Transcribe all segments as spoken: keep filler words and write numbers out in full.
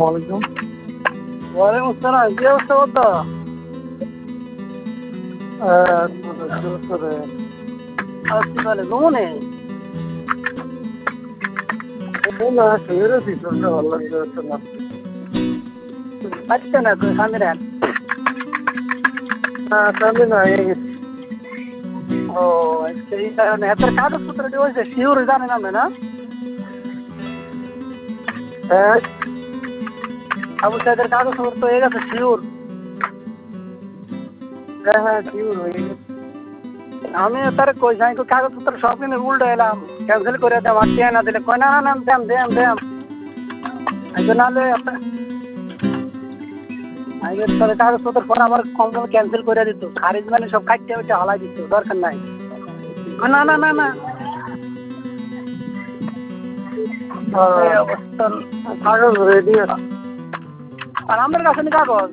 আলাইকুম। ওয়ালাইকুম আসসালাম। কি অবস্থা বলতো? হসপিটালে ঘুমনে না শুয়ে রয়েছি, শরীরটা ভালো লাগছে না। পাচ্ছে না তুই সামনে দেন। না সামনে না হয়ে গেছি। ও সেই কারণে এত কাগজপত্র দিয়ে হয়েছে শিওর জানে না না হ্যাঁ আবু সাইদের কাগজপত্র হয়ে গেছে শিওর। হ্যাঁ হ্যাঁ শিওর হয়ে গেছে। আমি তার কই যাই কাগজপত্র সব কিনে উল্টো এলাম, ক্যান্সেল করে দেম আর টিয়া না দিলে কয় না না দেম দেম দেম আগে নাহলে আগে তাহলে কাগজপত্র পরে আমার কম কম ক্যান্সেল করে দিত, খারিজ মানে সব কাটতে উঠে হলাই দিত, দরকার নাই। না না না না এই অবস্থা। কাগজ রেডি আছে। আর আমার কাছে নি কাগজ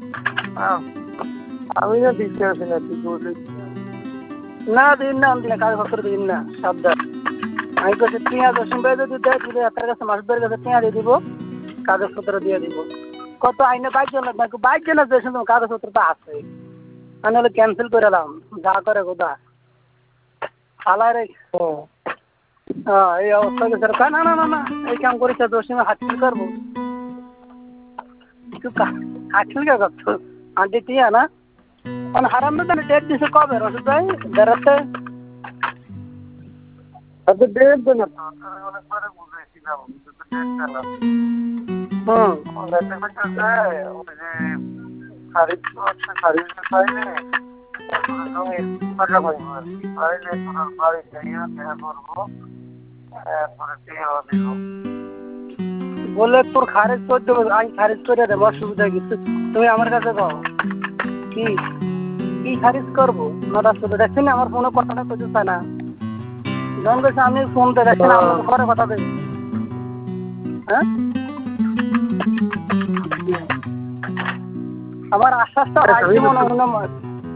আমি না দিতে আসি না, তুই বলে না দিন না আমি কাগজপত্র দিন না সাবধান। আমি কাছে টিয়া দশম বেজে যদি দেয় দিলে আপনার কাছে মাসুদের কাছে টিয়া দিয়ে দিব, কাগজপত্র দিয়ে দিব। কত আইনে বাইক জন লাগবে, বাইক জন আছে তোমার কাগজপত্র তো আছে, আমি হলে ক্যান্সেল করে এলাম যা করে কোথা হালায় রে। হ্যাঁ এই অবস্থা স্যার না না না না এই কাম করেছে দোষী হাসিল করবো হাসিল কে করতো আন্টি টিয়া না হারাম না তাহলে ডেট দিছে কবে রসদ ভাই বেড়াতে আচ্ছা ডেট দেন না, অনেকবারে বুঝাইছিলাম ডেট চালা। টাকা পাইব আর কি, পাইলে তোমার বাড়ি যাইয়া দেখা করবো, এরপরে টিয়া দিব। বলে তোর খারিজ করে দেবো, আমি খারিজ করে দেবো, অসুবিধা কিছু তুমি আমার কাছে পাও কি কি খারিজ করবো নটা শুধু দেখছি না আমার ফোনে কথাটা কইতে চায় না, যখন গেছে আমি ফোনতে দেখছি না আমার ঘরে কথা দেই। হ্যাঁ আমার আশ্বাসটা রাখছি মনে মনে মার।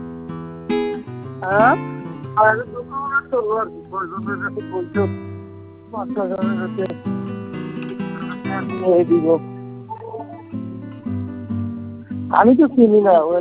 হ্যাঁ আর দোকান করবো আর কি, পর্যটনের কাছে বলছো পাঁচ হাজারের কাছে দিব। আমি তো চিনি না।